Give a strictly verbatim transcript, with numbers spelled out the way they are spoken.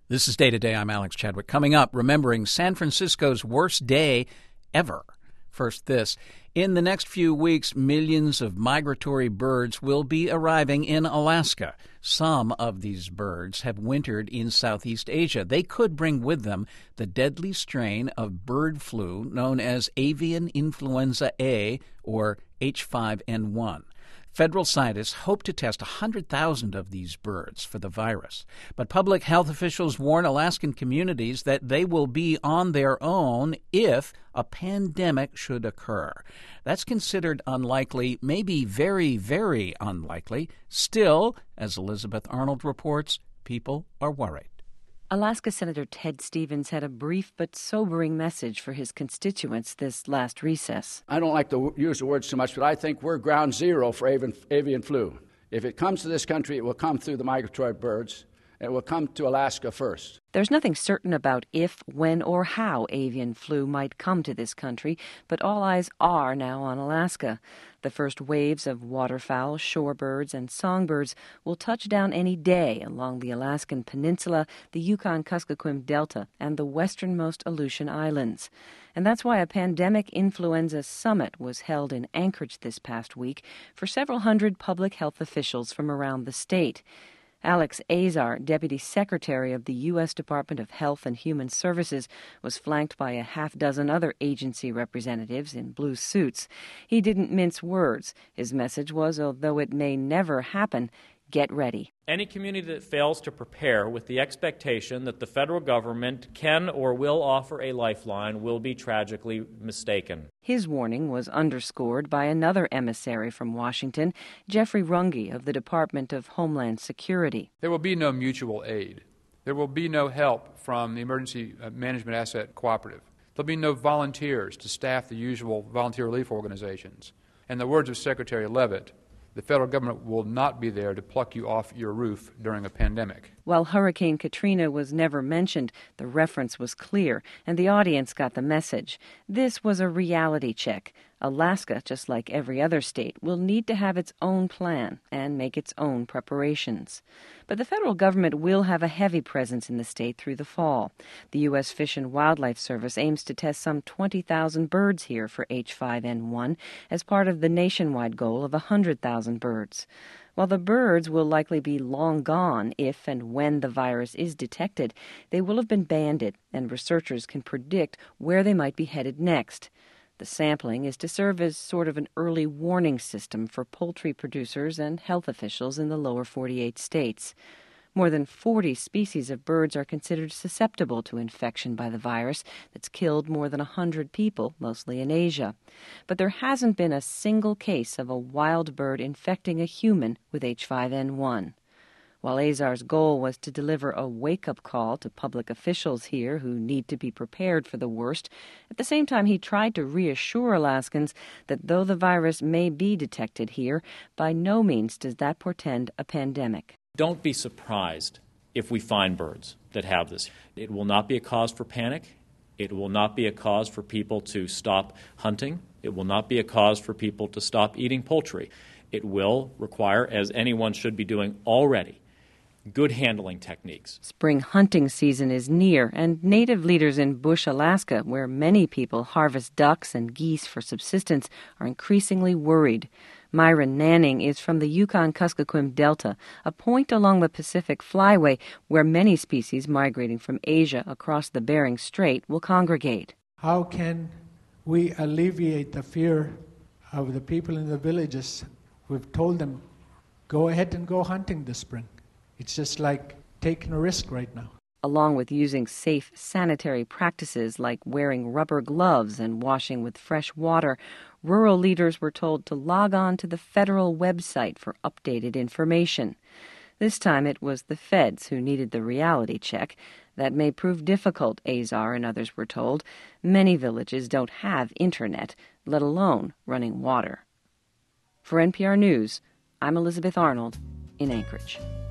This is Day to Day. I'm Alex Chadwick. Coming up, remembering San Francisco's worst day ever. First, this. In the next few weeks, millions of migratory birds will be arriving in Alaska. Some of these birds have wintered in Southeast Asia. They could bring with them the deadly strain of bird flu known as avian influenza A, or H five N one. Federal scientists hope to test one hundred thousand of these birds for the virus. But public health officials warn Alaskan communities that they will be on their own if a pandemic should occur. That's considered unlikely, maybe very, very unlikely. Still, as Elizabeth Arnold reports, people are worried. Alaska Senator Ted Stevens had a brief but sobering message for his constituents this last recess. I don't like to use the words too much, but I think we're ground zero for avian, avian flu. If it comes to this country, it will come through the migratory birds. It will come to Alaska first. There's nothing certain about if, when, or how avian flu might come to this country, but all eyes are now on Alaska. The first waves of waterfowl, shorebirds, and songbirds will touch down any day along the Alaskan Peninsula, the Yukon-Kuskokwim Delta, and the westernmost Aleutian Islands. And that's why a pandemic influenza summit was held in Anchorage this past week for several hundred public health officials from around the state. Alex Azar, Deputy Secretary of the U S Department of Health and Human Services, was flanked by a half dozen other agency representatives in blue suits. He didn't mince words. His message was, although it may never happen, get ready. Any community that fails to prepare with the expectation that the federal government can or will offer a lifeline will be tragically mistaken. His warning was underscored by another emissary from Washington, Jeffrey Runge of the Department of Homeland Security. There will be no mutual aid. There will be no help from the Emergency Management Asset Cooperative. There'll be no volunteers to staff the usual volunteer relief organizations. In the words of Secretary Leavitt, the federal government will not be there to pluck you off your roof during a pandemic. While Hurricane Katrina was never mentioned, the reference was clear, and the audience got the message. This was a reality check. Alaska, just like every other state, will need to have its own plan and make its own preparations. But the federal government will have a heavy presence in the state through the fall. The U S Fish and Wildlife Service aims to test some twenty thousand birds here for H five N one as part of the nationwide goal of one hundred thousand birds. While the birds will likely be long gone if and when the virus is detected, they will have been banded, and researchers can predict where they might be headed next. The sampling is to serve as sort of an early warning system for poultry producers and health officials in the lower forty-eight states. More than forty species of birds are considered susceptible to infection by the virus that's killed more than one hundred people, mostly in Asia. But there hasn't been a single case of a wild bird infecting a human with H five N one. While Azar's goal was to deliver a wake-up call to public officials here who need to be prepared for the worst, at the same time he tried to reassure Alaskans that though the virus may be detected here, by no means does that portend a pandemic. Don't be surprised if we find birds that have this. It will not be a cause for panic. It will not be a cause for people to stop hunting. It will not be a cause for people to stop eating poultry. It will require, as anyone should be doing already, good handling techniques. Spring hunting season is near, and native leaders in Bush, Alaska, where many people harvest ducks and geese for subsistence, are increasingly worried. Myron Nanning is from the Yukon-Kuskokwim Delta, a point along the Pacific Flyway where many species migrating from Asia across the Bering Strait will congregate. How can we alleviate the fear of the people in the villages? We've told them, go ahead and go hunting this spring. It's just like taking a risk right now. Along with using safe sanitary practices like wearing rubber gloves and washing with fresh water, rural leaders were told to log on to the federal website for updated information. This time it was the feds who needed the reality check. That may prove difficult, Azar and others were told. Many villages don't have internet, let alone running water. For N P R News, I'm Elizabeth Arnold in Anchorage.